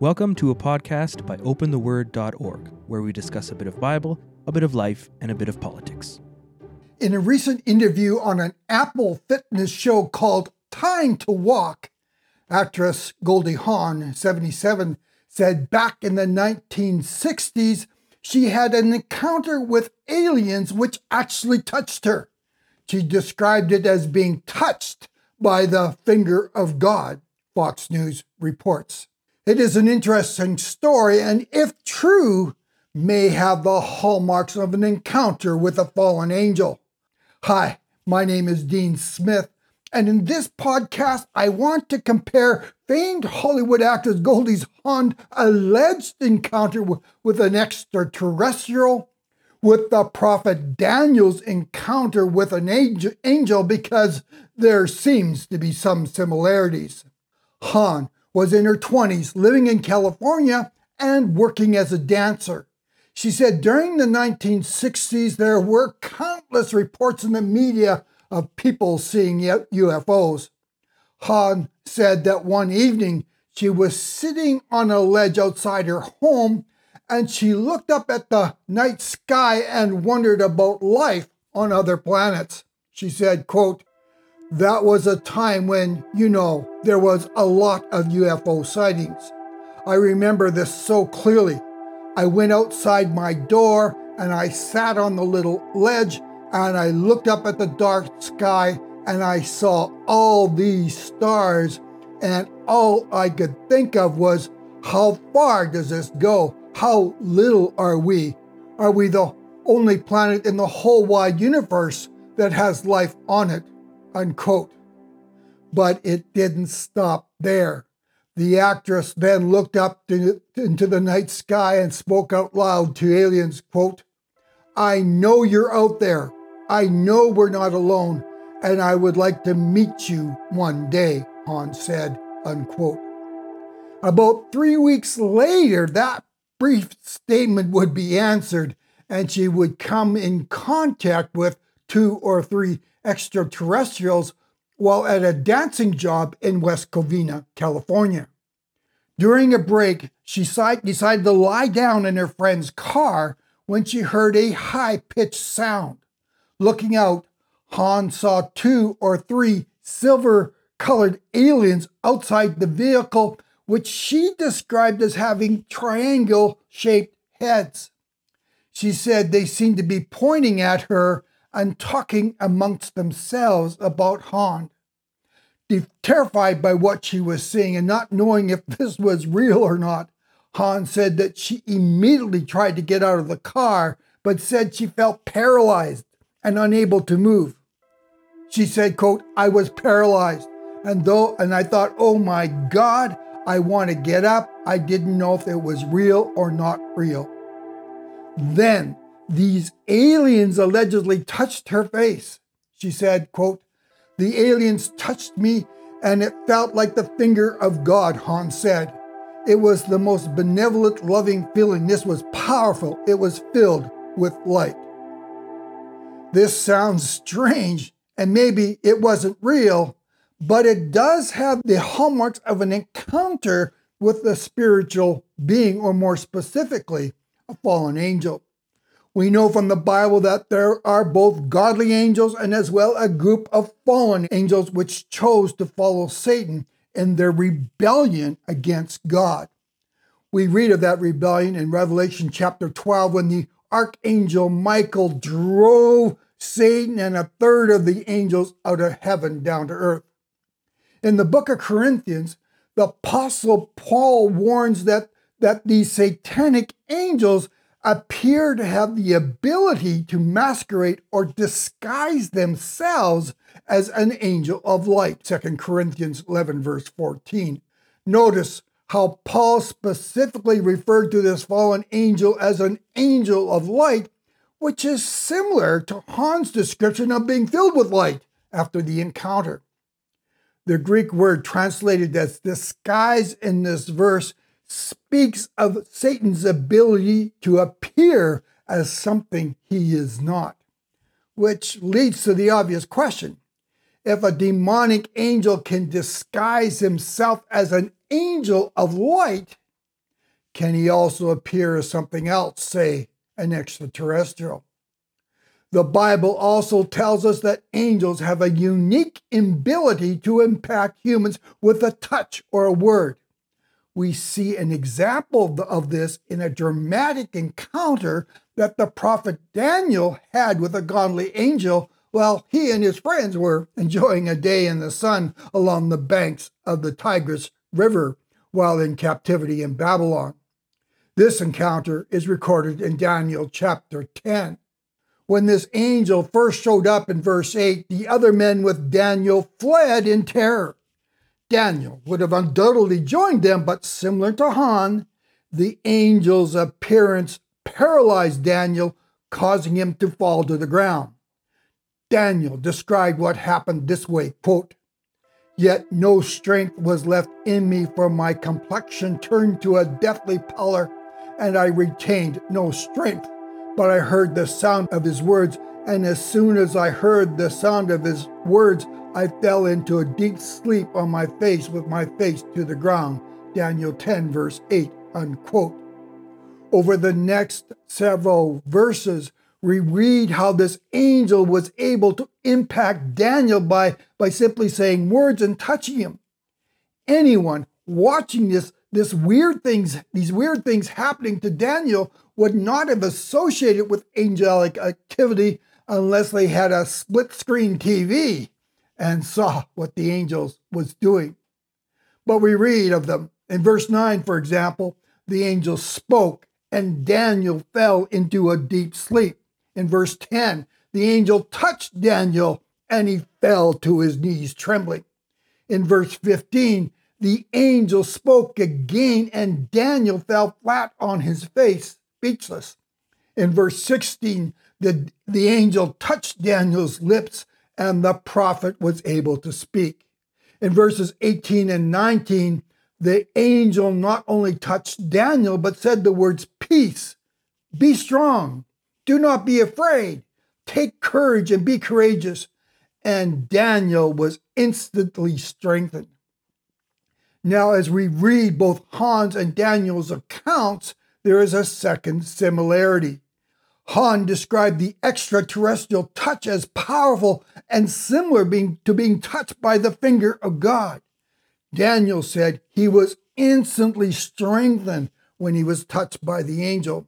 Welcome to a podcast by opentheword.org, where we discuss a bit of Bible, a bit of life, and a bit of politics. In a recent interview on an Apple fitness show called Time to Walk, actress Goldie Hawn, 77, said back in the 1960s, she had an encounter with aliens which actually touched her. She described it as being touched by the finger of God, Fox News reports. It is an interesting story, and if true, may have the hallmarks of an encounter with a fallen angel. Hi, my name is Dean Smith, and in this podcast, I want to compare famed Hollywood actress Goldie Hawn's alleged encounter with an extraterrestrial with the prophet Daniel's encounter with an angel because there seems to be some similarities. Hawn was in her 20s, living in California and working as a dancer. She said during the 1960s, there were countless reports in the media of people seeing UFOs. Hawn said that one evening she was sitting on a ledge outside her home and she looked up at the night sky and wondered about life on other planets. She said, quote, "That was a time when, there was a lot of UFO sightings. I remember this so clearly. I went outside my door and I sat on the little ledge and I looked up at the dark sky and I saw all these stars, and all I could think of was, how far does this go? How little are we? Are we the only planet in the whole wide universe that has life on it?" Unquote. But it didn't stop there. The actress then looked up into the night sky and spoke out loud to aliens, quote, "I know you're out there. I know we're not alone, and I would like to meet you one day," Hawn said, unquote. About 3 weeks later, that brief statement would be answered, and she would come in contact with 2 or 3 extraterrestrials while at a dancing job in West Covina, California. During a break, she decided to lie down in her friend's car when she heard a high-pitched sound. Looking out, Hawn saw 2 or 3 silver-colored aliens outside the vehicle, which she described as having triangle-shaped heads. She said they seemed to be pointing at her and talking amongst themselves about Hawn. Terrified by what she was seeing and not knowing if this was real or not, Hawn said that she immediately tried to get out of the car, but said she felt paralyzed and unable to move. She said, quote, "I was paralyzed, and I thought, oh my God, I want to get up. I didn't know if it was real or not real." Then these aliens allegedly touched her face. She said, quote, "The aliens touched me and it felt like the finger of God," Hawn said. "It was the most benevolent, loving feeling. This was powerful. It was filled with light." This sounds strange, and maybe it wasn't real, but it does have the hallmarks of an encounter with a spiritual being, or more specifically, a fallen angel. We know from the Bible that there are both godly angels and as well a group of fallen angels which chose to follow Satan in their rebellion against God. We read of that rebellion in Revelation chapter 12 when the archangel Michael drove Satan and a third of the angels out of heaven down to earth. In the book of Corinthians, the apostle Paul warns that these satanic angels appear to have the ability to masquerade or disguise themselves as an angel of light. 2 Corinthians 11, verse 14. Notice how Paul specifically referred to this fallen angel as an angel of light, which is similar to Hawn's description of being filled with light after the encounter. The Greek word translated as disguise in this verse speaks of Satan's ability to appear as something he is not, which leads to the obvious question. If a demonic angel can disguise himself as an angel of light, Can he also appear as something else, say an extraterrestrial? The Bible also tells us that angels have a unique ability to impact humans with a touch or a word. We see an example of this in a dramatic encounter that the prophet Daniel had with a godly angel while he and his friends were enjoying a day in the sun along the banks of the Tigris River while in captivity in Babylon. This encounter is recorded in Daniel chapter 10. When this angel first showed up in verse 8, the other men with Daniel fled in terror. Daniel would have undoubtedly joined them, but similar to Han, the angel's appearance paralyzed Daniel, causing him to fall to the ground. Daniel described what happened this way, quote, "Yet no strength was left in me, for my complexion turned to a deathly pallor, and I retained no strength. But I heard the sound of his words, and as soon as I heard the sound of his words, I fell into a deep sleep on my face with my face to the ground." Daniel 10, verse 8, unquote. Over the next several verses, we read how this angel was able to impact Daniel by simply saying words and touching him. Anyone watching these weird things happening to Daniel would not have associated with angelic activity unless they had a split-screen TV and saw what the angels was doing. But we read of them. In verse 9, for example, the angel spoke and Daniel fell into a deep sleep. In verse 10, the angel touched Daniel and he fell to his knees trembling. In verse 15, the angel spoke again and Daniel fell flat on his face, speechless. In verse 16, the angel touched Daniel's lips and the prophet was able to speak. In verses 18 and 19, the angel not only touched Daniel, but said the words, "Peace, be strong, do not be afraid, take courage and be courageous." And Daniel was instantly strengthened. Now, as we read both Han's and Daniel's accounts, there is a second similarity. Han described the extraterrestrial touch as powerful and similar to being touched by the finger of God. Daniel said he was instantly strengthened when he was touched by the angel.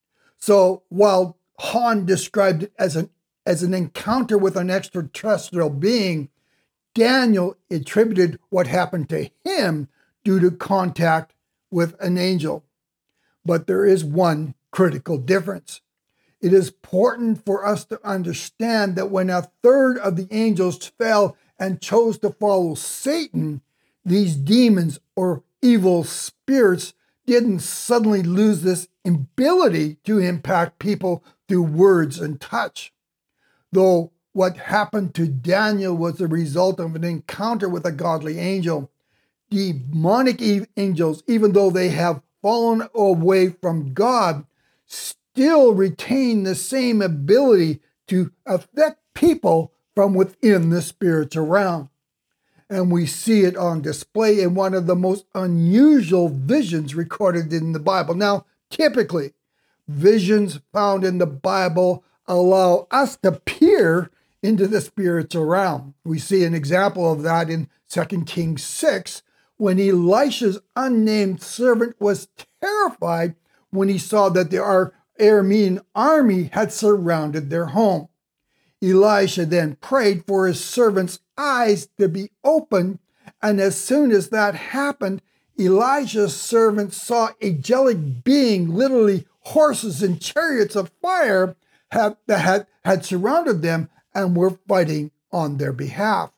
So while Han described it as an encounter with an extraterrestrial being, Daniel attributed what happened to him due to contact with an angel. But there is one critical difference. It is important for us to understand that when a third of the angels fell and chose to follow Satan, these demons or evil spirits didn't suddenly lose this ability to impact people through words and touch. Though what happened to Daniel was the result of an encounter with a godly angel, demonic angels, even though they have fallen away from God, still retain the same ability to affect people from within the spiritual realm. And we see it on display in one of the most unusual visions recorded in the Bible. Now, typically, visions found in the Bible allow us to peer into the spiritual realm. We see an example of that in 2 Kings 6, when Elisha's unnamed servant was terrified when he saw that the Aramean army had surrounded their home. Elisha then prayed for his servant's eyes to be opened, and as soon as that happened, Elisha's servant saw a angelic being, literally horses and chariots of fire, that had surrounded them and were fighting on their behalf.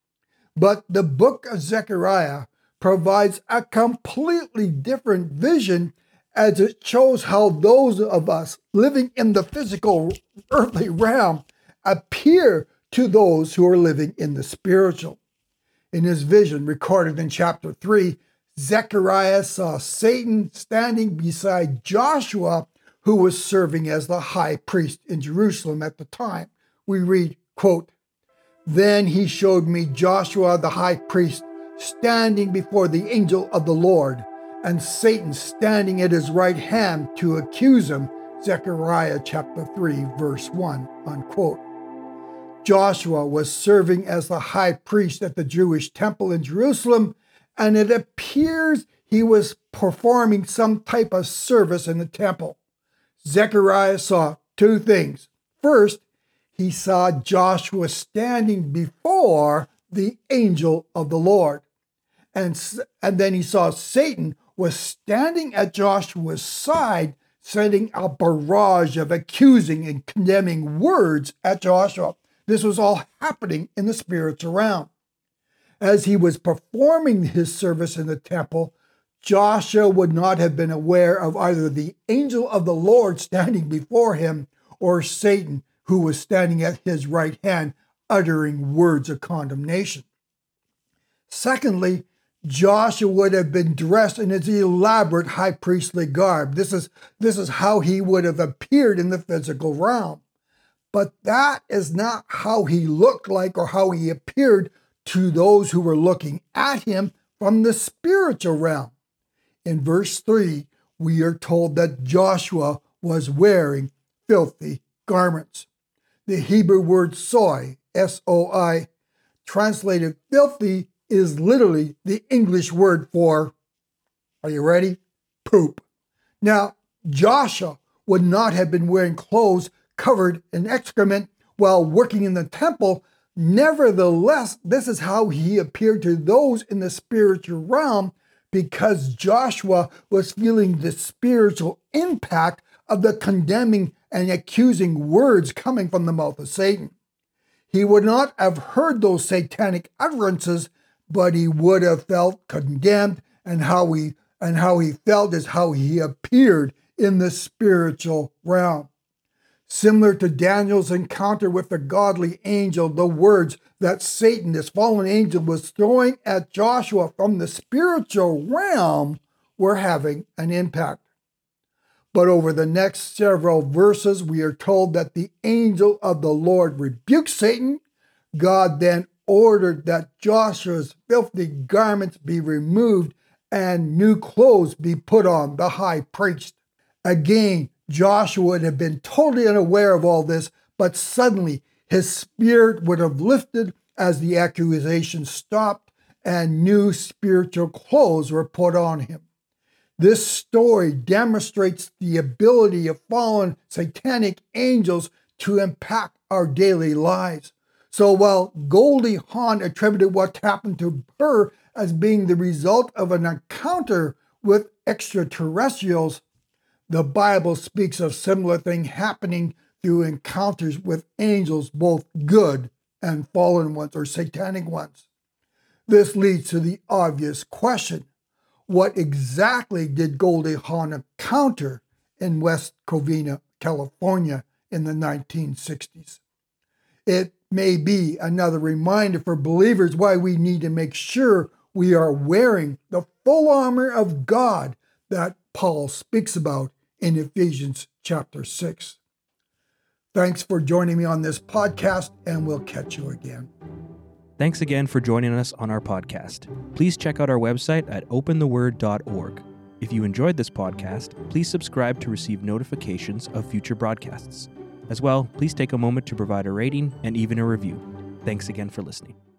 But the book of Zechariah provides a completely different vision, as it shows how those of us living in the physical earthly realm appear to those who are living in the spiritual. In his vision recorded in chapter 3, Zechariah saw Satan standing beside Joshua, who was serving as the high priest in Jerusalem at the time. We read, quote, "Then he showed me Joshua the high priest standing before the angel of the Lord, and Satan standing at his right hand to accuse him. Zechariah chapter 3, verse 1, unquote. Joshua was serving as the high priest at the Jewish temple in Jerusalem, and it appears he was performing some type of service in the temple. Zechariah saw two things. First, he saw Joshua standing before the angel of the Lord. And then he saw Satan was standing at Joshua's side, sending a barrage of accusing and condemning words at Joshua. This was all happening in the spiritual realm. As he was performing his service in the temple, Joshua would not have been aware of either the angel of the Lord standing before him or Satan, who was standing at his right hand, uttering words of condemnation. Secondly, Joshua would have been dressed in his elaborate high priestly garb. This is how he would have appeared in the physical realm. But that is not how he looked like or how he appeared to those who were looking at him from the spiritual realm. In verse 3, we are told that Joshua was wearing filthy garments. The Hebrew word soy, S-O-I, translated filthy, is literally the English word for, are you ready? Poop. Now, Joshua would not have been wearing clothes covered in excrement while working in the temple. Nevertheless, this is how he appeared to those in the spiritual realm, because Joshua was feeling the spiritual impact of the condemning and accusing words coming from the mouth of Satan. He would not have heard those satanic utterances, but he would have felt condemned, and how he felt is how he appeared in the spiritual realm. Similar to Daniel's encounter with the godly angel, the words that Satan, this fallen angel, was throwing at Joshua from the spiritual realm were having an impact. But over the next several verses, we are told that the angel of the Lord rebuked Satan. God then ordered that Joshua's filthy garments be removed and new clothes be put on the high priest. Again, Joshua would have been totally unaware of all this, but suddenly his spirit would have lifted as the accusation stopped and new spiritual clothes were put on him. This story demonstrates the ability of fallen satanic angels to impact our daily lives. So while Goldie Hawn attributed what happened to her as being the result of an encounter with extraterrestrials, the Bible speaks of similar things happening through encounters with angels, both good and fallen ones or satanic ones. This leads to the obvious question: what exactly did Goldie Hawn encounter in West Covina, California in the 1960s? It may be another reminder for believers why we need to make sure we are wearing the full armor of God that Paul speaks about in Ephesians chapter 6. Thanks for joining me on this podcast, and we'll catch you again. Thanks again for joining us on our podcast. Please check out our website at opentheword.org. If you enjoyed this podcast, please subscribe to receive notifications of future broadcasts. As well, please take a moment to provide a rating and even a review. Thanks again for listening.